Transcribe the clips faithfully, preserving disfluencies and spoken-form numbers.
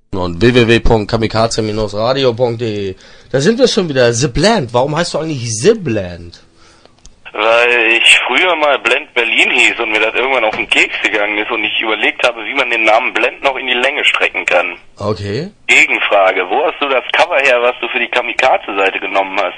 Und w w w punkt kamikaze Bindestrich radio punkt de. Da sind wir schon wieder. The Blend. Warum heißt du eigentlich The Blend? Weil ich früher mal Blend Berlin hieß und mir das irgendwann auf den Keks gegangen ist und ich überlegt habe, wie man den Namen Blend noch in die Länge strecken kann. Okay. Gegenfrage. Wo hast du das Cover her, was du für die Kamikaze-Seite genommen hast?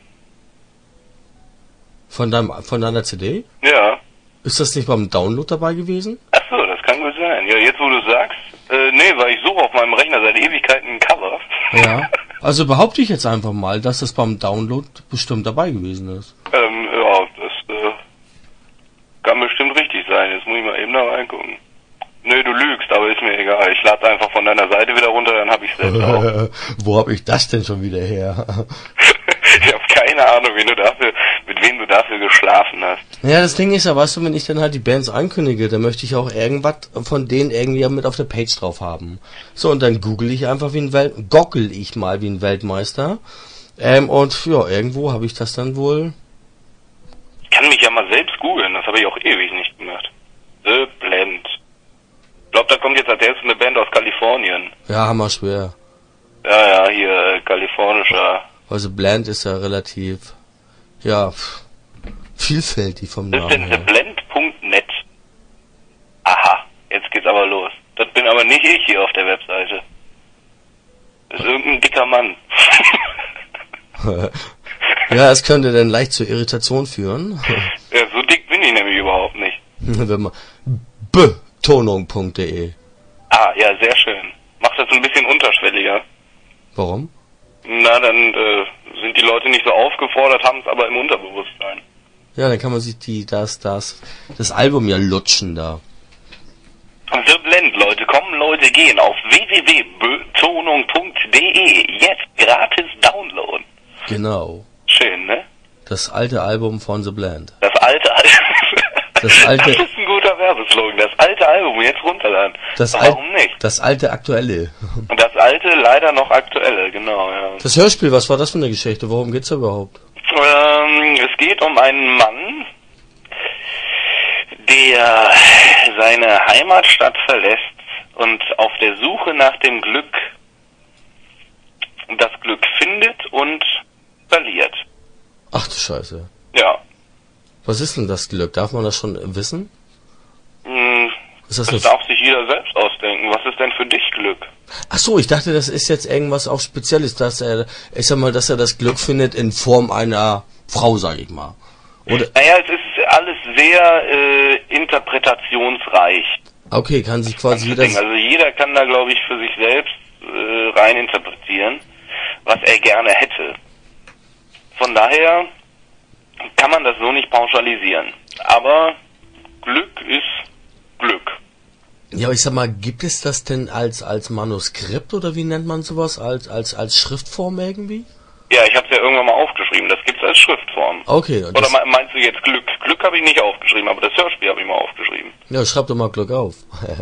Von deinem, von deiner C D? Ja. Ist das nicht beim Download dabei gewesen? Ach so, das kann gut sein. Ja, jetzt wo du sagst, äh, nee, weil ich suche auf meinem Rechner seit Ewigkeiten ein Cover. Ja. Also behaupte ich jetzt einfach mal, dass das beim Download bestimmt dabei gewesen ist. Ähm, ja, das äh, kann bestimmt richtig sein. Jetzt muss ich mal eben da reingucken. Nö, du lügst, aber ist mir egal. Ich lade einfach von deiner Seite wieder runter, dann hab ich selbst auch. Wo hab ich das denn schon wieder her? Ich habe keine Ahnung, wen du dafür, mit wem du dafür geschlafen hast. Ja, das Ding ist ja, weißt du, wenn ich dann halt die Bands ankündige, dann möchte ich auch irgendwas von denen irgendwie mit auf der Page drauf haben. So, und dann google ich einfach wie ein Welt, goggle ich mal wie ein Weltmeister. Ähm, und ja, irgendwo habe ich das dann wohl. Ich kann mich ja mal selbst googeln, das habe ich auch ewig nicht gemacht. The Blend. Ich glaube, da kommt jetzt als erstes eine Band aus Kalifornien. Ja, hammer schwer. Ja, ja, hier, äh, kalifornischer. Also Blend ist ja relativ, ja, vielfältig vom Namen her. Das ist denn theblend punkt net. Aha, jetzt geht's aber los. Das bin aber nicht ich hier auf der Webseite. Das ist irgendein dicker Mann. Ja, es könnte dann leicht zur Irritation führen. Ja, so dick bin ich nämlich überhaupt nicht. Wenn man betonung punkt de. Ah, ja, sehr schön. Mach das ein bisschen unterschwelliger. Warum? Na, dann äh, sind die Leute nicht so aufgefordert, haben es aber im Unterbewusstsein. Ja, dann kann man sich die das das das Album ja lutschen da. The Blend, Leute, kommen Leute, gehen auf w w w punkt betonung punkt de. Jetzt gratis downloaden. Genau. Schön, ne? Das alte Album von The Blend. Das alte Album. Das alte. Das ist ein guter Werbeslogan. Das alte Album jetzt runterladen. Das Warum Al- nicht? Das alte aktuelle. Und das alte leider noch aktuelle, genau, ja. Das Hörspiel, was war das für eine Geschichte? Worum geht's da überhaupt? Ähm, es geht um einen Mann, der seine Heimatstadt verlässt und auf der Suche nach dem Glück das Glück findet und verliert. Ach du Scheiße. Ja. Was ist denn das Glück? Darf man das schon wissen? Hm, Ist das das eine darf sich jeder selbst ausdenken. Was ist denn für dich Glück? Ach so, ich dachte, das ist jetzt irgendwas auch Spezielles, dass er, ich sag mal, dass er das Glück findet in Form einer Frau, sag ich mal. Oder? Naja, es ist alles sehr äh, interpretationsreich. Okay, kann sich quasi jeder. Also jeder kann da, glaube ich, für sich selbst äh, rein interpretieren, was er gerne hätte. Von daher kann man das so nicht pauschalisieren. Aber Glück ist Glück. Ja, aber ich sag mal, gibt es das denn als als Manuskript oder wie nennt man sowas? Als als als Schriftform irgendwie? Ja, ich habe es ja irgendwann mal aufgeschrieben. Das gibt's als Schriftform. Okay. Oder meinst du jetzt Glück? Glück habe ich nicht aufgeschrieben, aber das Hörspiel habe ich mal aufgeschrieben. Ja, schreib doch mal Glück auf.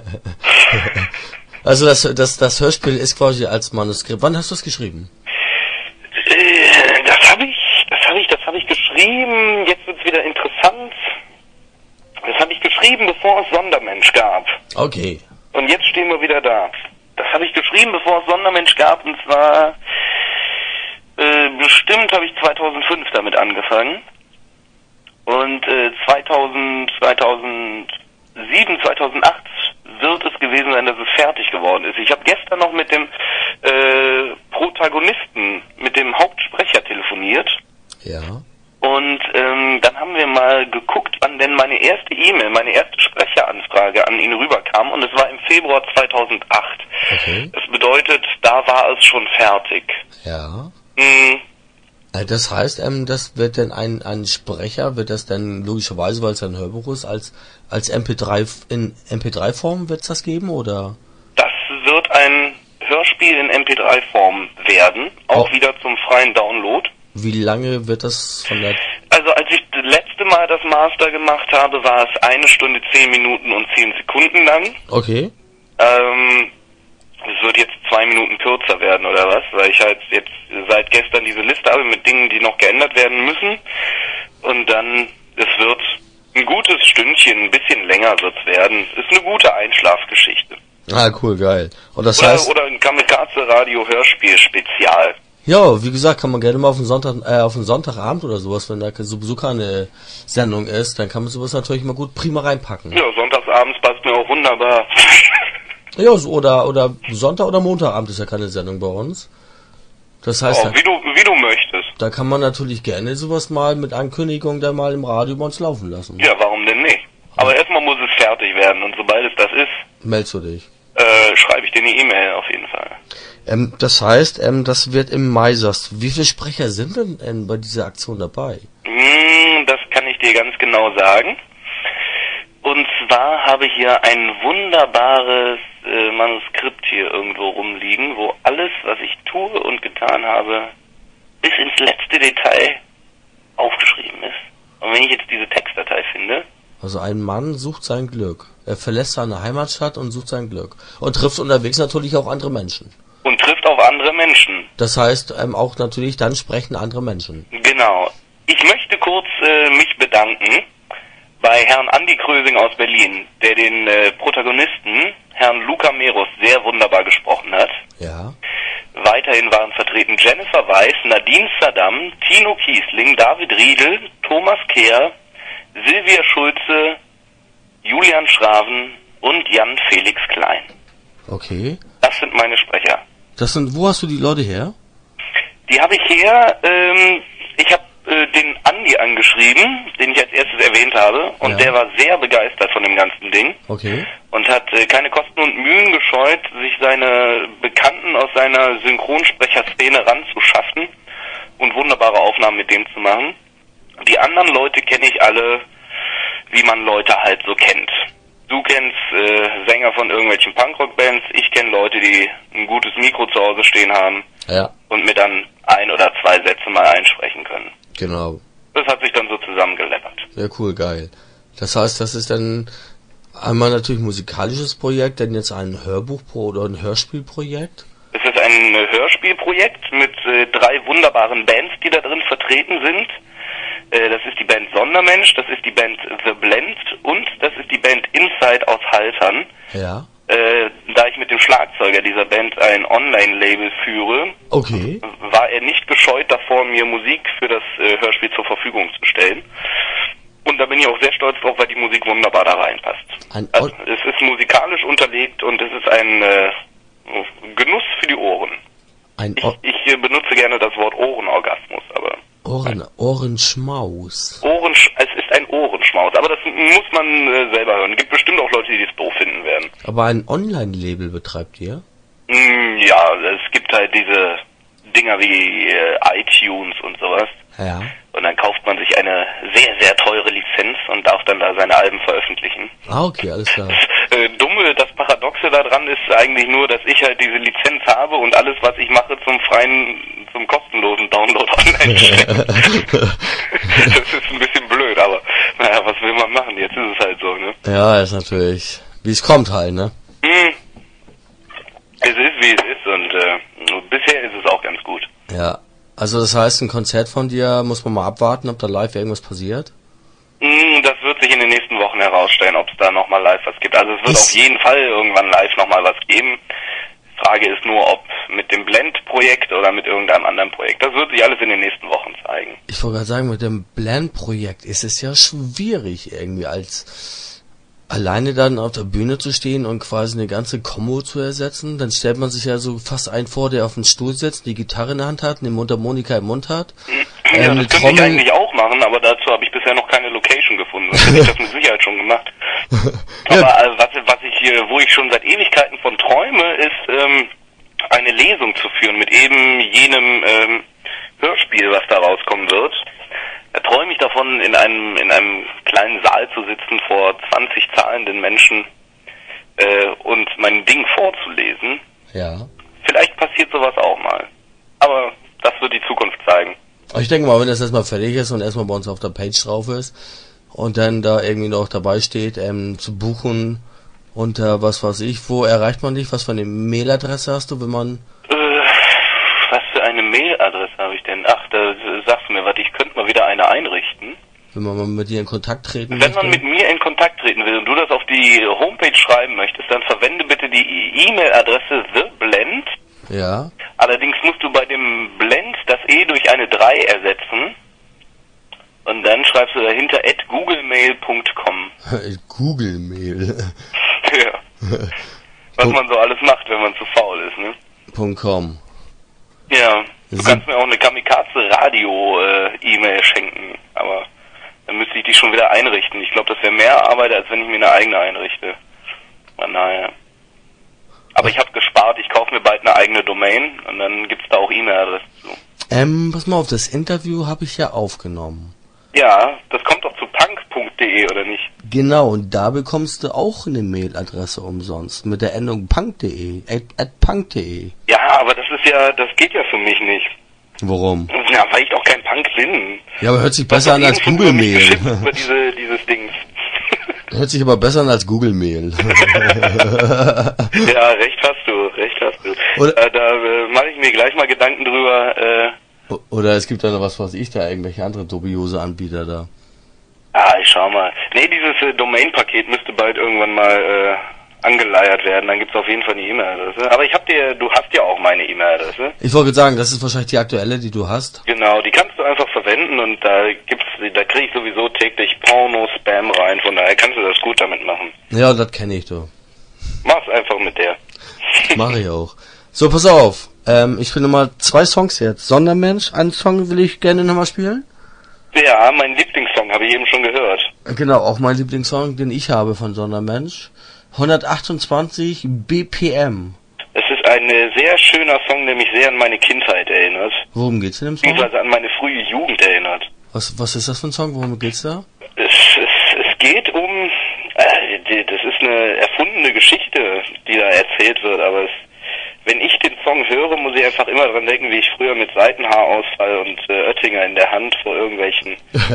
Also das das das Hörspiel ist quasi als Manuskript. Wann hast du es geschrieben? Äh, das habe ich, das habe ich, das habe ich geschrieben. Jetzt wird's wieder interessant. Das habe ich geschrieben, bevor es Sondermensch gab. Okay. Und jetzt stehen wir wieder da. Das habe ich geschrieben, bevor es Sondermensch gab, und zwar äh, bestimmt habe ich zweitausendfünf damit angefangen. Und äh, zweitausend, zweitausendsieben, zweitausendacht wird es gewesen sein, dass es fertig geworden ist. Ich habe gestern noch mit dem äh, Protagonisten, mit dem Hauptsprecher telefoniert. Ja. Und ähm, dann haben wir mal geguckt, wann denn meine erste E-Mail, meine erste Sprecheranfrage an ihn rüberkam. Und es war im Februar zweitausendacht. Okay. Das bedeutet, da war es schon fertig. Ja. Hm. Das heißt, ähm, das wird dann ein ein Sprecher, wird das dann logischerweise, weil es ein Hörbuch ist, als als M P drei in M P drei Form wird es das geben, oder? Das wird ein Hörspiel in M P drei Form werden, auch oh. wieder zum freien Download. Wie lange wird das von der... Also als ich das letzte Mal das Master gemacht habe, war es eine Stunde, zehn Minuten und zehn Sekunden lang. Okay. Ähm, es wird jetzt zwei Minuten kürzer werden oder was, weil ich halt jetzt seit gestern diese Liste habe mit Dingen, die noch geändert werden müssen. Und dann, es wird ein gutes Stündchen, ein bisschen länger wird's werden. Ist eine gute Einschlafgeschichte. Ah, cool, geil. Und das oder, heißt... Oder ein Kamikaze-Radio-Hörspiel-Spezial. Ja, wie gesagt, kann man gerne mal auf den Sonntag, äh, auf den Sonntagabend oder sowas, wenn da sowieso keine Sendung ist, dann kann man sowas natürlich mal gut prima reinpacken. Ja, sonntagsabends passt mir auch wunderbar. Ja, so, oder, oder Sonntag oder Montagabend ist ja keine Sendung bei uns. Das heißt, oh, wie du, wie du möchtest. Da kann man natürlich gerne sowas mal mit Ankündigung dann mal im Radio bei uns laufen lassen. Ja, warum denn nicht? Aber erstmal muss es fertig werden und sobald es das ist, meldest du dich. Äh, schreibe ich dir eine E-Mail auf jeden Fall. Ähm, das heißt, ähm, das wird im Mai, sagst du. Wie viele Sprecher sind denn ähm, bei dieser Aktion dabei? Mm, das kann ich dir ganz genau sagen. Und zwar habe ich hier ein wunderbares äh, Manuskript hier irgendwo rumliegen, wo alles, was ich tue und getan habe, bis ins letzte Detail aufgeschrieben ist. Und wenn ich jetzt diese Textdatei finde... Also ein Mann sucht sein Glück. Er verlässt seine Heimatstadt und sucht sein Glück. Und trifft unterwegs natürlich auch andere Menschen. Und trifft auf andere Menschen. Das heißt, ähm, auch natürlich dann sprechen andere Menschen. Genau. Ich möchte kurz äh, mich bedanken bei Herrn Andi Krösing aus Berlin, der den äh, Protagonisten, Herrn Luca Merus, sehr wunderbar gesprochen hat. Ja. Weiterhin waren vertreten Jennifer Weiss, Nadine Saddam, Tino Kiesling, David Riedel, Thomas Kehr, Silvia Schulze, Julian Schraven und Jan Felix Klein. Okay. Das sind meine Sprecher. Das sind, wo hast du die Leute her? Die habe ich her, ähm, ich habe äh, den Andi angeschrieben, den ich als erstes erwähnt habe, und ja. Der war sehr begeistert von dem ganzen Ding. Okay. Und hat äh, keine Kosten und Mühen gescheut, sich seine Bekannten aus seiner Synchronsprecherszene ranzuschaffen und wunderbare Aufnahmen mit dem zu machen. Die anderen Leute kenne ich alle, wie man Leute halt so kennt. Du kennst äh, Sänger von irgendwelchen Punkrock-Bands, ich kenne Leute, die ein gutes Mikro zu Hause stehen haben, ja, und mir dann ein oder zwei Sätze mal einsprechen können. Genau. Das hat sich dann so zusammengeleppert. Sehr cool, geil. Das heißt, das ist dann einmal natürlich ein musikalisches Projekt, dann jetzt ein Hörbuchpro oder ein Hörspielprojekt? Es ist ein Hörspielprojekt mit äh, drei wunderbaren Bands, die da drin vertreten sind. Das ist die Band Sondermensch, das ist die Band The Blend und das ist die Band Inside aus Haltern. Ja. Äh, da ich mit dem Schlagzeuger dieser Band ein Online-Label führe, okay, war er nicht gescheut davor, mir Musik für das äh, Hörspiel zur Verfügung zu stellen. Und da bin ich auch sehr stolz drauf, weil die Musik wunderbar da reinpasst. Ein also, es ist musikalisch unterlegt und es ist ein äh, Genuss für die Ohren. Ein ich, ich äh, benutze gerne das Wort Ohrenorgasmus, aber... Ohren, Ohrenschmaus. Ohren, es ist ein Ohrenschmaus, aber das muss man äh, selber hören. Gibt bestimmt auch Leute, die das doof finden werden. Aber ein Online-Label betreibt ihr? Mm, ja, es gibt halt diese Dinger wie äh, iTunes und sowas. Ja. Und dann kauft man sich eine sehr, sehr teure Lizenz und darf dann da seine Alben veröffentlichen. Ah, okay, alles klar. Das äh, Dumme, das Paradoxe daran ist eigentlich nur, dass ich halt diese Lizenz habe und alles, was ich mache, zum freien, zum kostenlosen Download online stelle. Das ist ein bisschen blöd, aber naja, was will man machen? Jetzt ist es halt so, ne? Ja, ist natürlich, wie es kommt halt, ne? Hm. Es ist, wie es ist und äh, bisher ist es auch ganz gut. Ja. Also das heißt, ein Konzert von dir muss man mal abwarten, ob da live irgendwas passiert? Das wird sich in den nächsten Wochen herausstellen, ob es da nochmal live was gibt. Also es wird ist auf jeden Fall irgendwann live nochmal was geben. Die Frage ist nur, ob mit dem Blend-Projekt oder mit irgendeinem anderen Projekt. Das wird sich alles in den nächsten Wochen zeigen. Ich wollte gerade sagen, mit dem Blend-Projekt ist es ja schwierig irgendwie als... Alleine dann auf der Bühne zu stehen und quasi eine ganze Kombo zu ersetzen, dann stellt man sich ja so fast einen vor, der auf dem Stuhl sitzt, die Gitarre in der Hand hat, eine Mundharmonika im Mund hat. Ja, ähm, das könnte Trommel... ich eigentlich auch machen, aber dazu habe ich bisher noch keine Location gefunden. Das hätte ich das mit Sicherheit schon gemacht. Aber ja. also, was, was ich hier, wo ich schon seit Ewigkeiten von träume, ist ähm, eine Lesung zu führen mit eben jenem ähm, Hörspiel, was da rauskommen wird. Da träume ich davon, in einem in einem kleinen Saal zu sitzen vor zwanzig zahlenden Menschen äh, und mein Ding vorzulesen. Ja. Vielleicht passiert sowas auch mal. Aber das wird die Zukunft zeigen. Ich denke mal, wenn das erstmal fertig ist und erstmal bei uns auf der Page drauf ist und dann da irgendwie noch dabei steht, ähm, zu buchen unter was weiß ich, wo erreicht man dich? Was für eine Mailadresse hast du, wenn man... Äh, was für eine Mailadresse habe ich denn? Ach, da sagst du mir was, ich könnte mal wieder eine einrichten. wenn man mal mit dir in Kontakt treten Wenn möchte? man mit mir in Kontakt treten will und du das auf die Homepage schreiben möchtest, dann verwende bitte die E-Mail-Adresse theblend. Ja. Allerdings musst du bei dem Blend das E durch eine drei ersetzen. Und dann schreibst du dahinter at googlemail punkt com. Googlemail. Ja. Was man so alles macht, wenn man zu faul ist, ne? .com. Ja. Du Sie kannst mir auch eine Kamikaze-Radio-E-Mail schenken, aber dann müsste ich die schon wieder einrichten. Ich glaube, das wäre mehr Arbeit, als wenn ich mir eine eigene einrichte. Von daher. Aber ich habe gespart, ich kaufe mir bald eine eigene Domain und dann gibt's da auch E-Mail-Adressen zu. Ähm, pass mal auf, das Interview habe ich ja aufgenommen. Ja, das kommt doch zu punk punkt de, oder nicht? Genau, und da bekommst du auch eine Mailadresse umsonst mit der Endung punk punkt de, at, at punk punkt de. Ja, aber das ist ja, das geht ja für mich nicht. Warum? Ja, weil ich doch kein Punk bin. Ja, aber hört sich besser an als Google Mail. Über diese, dieses Dings. Hört sich aber besser an als Google Mail. Ja, recht hast du, recht hast du. Oder, äh, da äh, mache ich mir gleich mal Gedanken drüber. Äh, oder es gibt da noch was, was ich da, irgendwelche andere dubiose Anbieter da. Ah, ich schau mal. Nee, dieses äh, Domain-Paket müsste bald irgendwann mal äh, angeleiert werden. Dann gibt's auf jeden Fall eine E-Mail-Adresse. Aber ich hab dir, du hast ja auch meine E-Mail-Adresse. Ich wollte sagen, das ist wahrscheinlich die aktuelle, die du hast. Genau, die kannst du einfach verwenden und da gibt's, da krieg ich sowieso täglich Porno-Spam rein. Von daher kannst du das gut damit machen. Ja, das kenne ich, du. Mach's einfach mit der. Mach ich auch. So, pass auf. Ähm, ich will nochmal zwei Songs jetzt. Sondermensch, einen Song will ich gerne nochmal spielen. Ja, mein Lieblingssong habe ich eben schon gehört. Genau, auch mein Lieblingssong, den ich habe von Sondermensch. hundertachtundzwanzig B P M. Es ist ein äh, sehr schöner Song, der mich sehr an meine Kindheit erinnert. Worum geht's in dem Song? Beziehungsweise an meine frühe Jugend erinnert. Was, was ist das für ein Song? Worum geht's da? Es, es, es geht um, äh, die, das ist eine erfundene Geschichte, die da erzählt wird, aber es, wenn ich den Song höre, muss ich einfach immer dran denken, wie ich früher mit Seitenhaarausfall und äh, Oettinger in der Hand vor irgendwelchen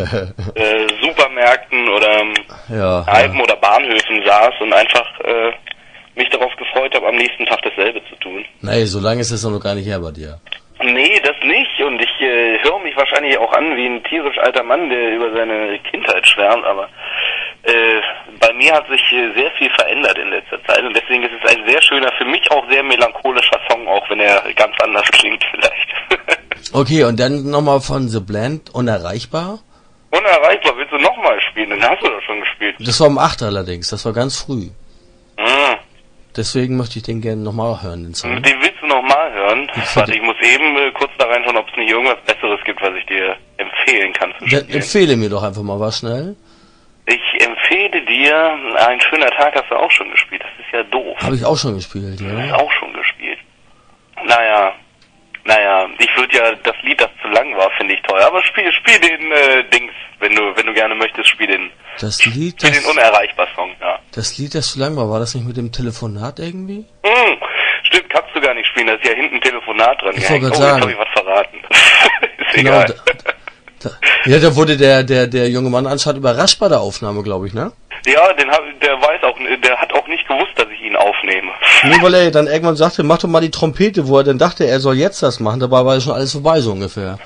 äh, Supermärkten oder ja, Alpen ja. oder Bahnhöfen saß und einfach äh, mich darauf gefreut habe, am nächsten Tag dasselbe zu tun. Nee, so lange ist das noch gar nicht her bei dir. Nee, das nicht. Und ich äh, höre mich wahrscheinlich auch an wie ein tierisch alter Mann, der über seine Kindheit schwärmt, aber äh, bei mir hat sich äh, sehr viel verändert in letzter Zeit und deswegen ist es ein sehr schöner, für mich auch sehr melancholischer Song, auch wenn er ganz anders klingt vielleicht. Okay, und dann nochmal von The Blend, Unerreichbar? Unerreichbar, willst du nochmal spielen? Den hast du doch schon gespielt. Das war um acht allerdings, das war ganz früh. Mhm. Deswegen möchte ich den gerne nochmal hören, den Song. Den willst du nochmal hören? Warte, ich muss eben äh, kurz da reinschauen, ob es nicht irgendwas Besseres gibt, was ich dir empfehlen kann zu spielen. Dann empfehle mir doch einfach mal was schnell. Ich empfehle dir, Ein schöner Tag hast du auch schon gespielt. Das ist ja doof. Habe ich auch schon gespielt, ja. Das ist auch schon gespielt. Naja, naja, ich würde ja das Lied, das zu lang war, finde ich toll. Aber spiel, spiel den äh, Dings, wenn du, wenn du gerne möchtest, spiel den. Das Lied, spiel das, den Unerreichbar-Song, ja. Das Lied, das zu lang war, war das nicht mit dem Telefonat irgendwie? Hm, stimmt, kannst du gar nicht spielen. Da ist ja hinten ein Telefonat dran. Ich Ja, wollte oh, gerade jetzt habe sagen. ich was verraten. Ist Genau, egal. da, da, ja, da wurde der, der, der junge Mann anscheinend überrascht bei der Aufnahme, glaube ich, ne? Ja, den hab, der weiß auch, der hat auch nicht gewusst, dass ich ihn aufnehme. Nee, weil er dann irgendwann sagte, mach doch mal die Trompete, wo er dann dachte, er soll jetzt das machen, dabei war ja schon alles vorbei, so ungefähr.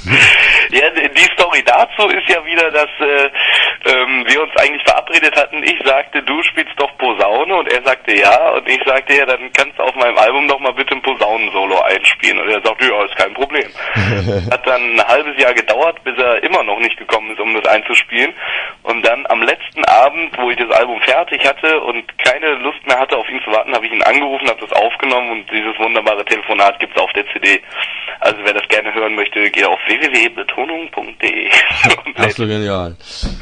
Ja, die Story dazu ist ja wieder, dass äh, ähm, wir uns eigentlich verabredet hatten. Ich sagte, du spielst doch Posaune und er sagte ja und ich sagte, ja, dann kannst du auf meinem Album doch mal bitte ein Posaunensolo einspielen und er sagte, ja, ist kein Problem. Hat dann ein halbes Jahr gedauert, bis er immer noch nicht gekommen ist, um das einzuspielen und dann am letzten Abend, wo ich das Album fertig hatte und keine Lust mehr hatte, auf ihn zu warten, habe ich ihn angerufen, habe das aufgenommen und dieses wunderbare Telefonat gibt's auf der C D. Also wer das gerne hören möchte, geht auf w w w punkt betonung punkt de. Absolut genial.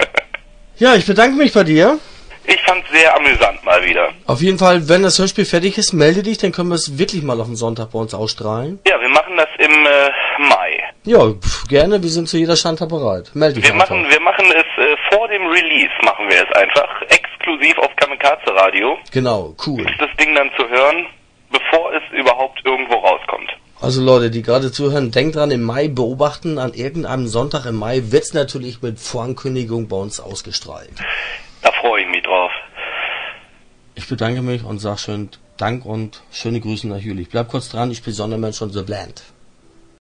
Ja, ich bedanke mich bei dir. Ich fand's sehr amüsant mal wieder. Auf jeden Fall, wenn das Hörspiel fertig ist, melde dich, dann können wir es wirklich mal auf den Sonntag bei uns ausstrahlen. Ja, wir machen das im äh, Mai. Ja, pf, gerne, wir sind zu jeder Standard bereit. Melde dich Wir einfach. machen, wir machen es äh, vor dem Release, machen wir es einfach. Exklusiv auf Kamikaze Radio. Genau, cool. Ist das Ding dann zu hören, bevor es überhaupt irgendwo rauskommt. Also Leute, die gerade zuhören, denkt dran, im Mai beobachten, an irgendeinem Sonntag im Mai wird's natürlich mit Vorankündigung bei uns ausgestrahlt. Da freue ich mich drauf. Ich bedanke mich und sag schön Dank und schöne Grüße nach Jülich. Bleib kurz dran, ich spiele Sondermensch und The Blend.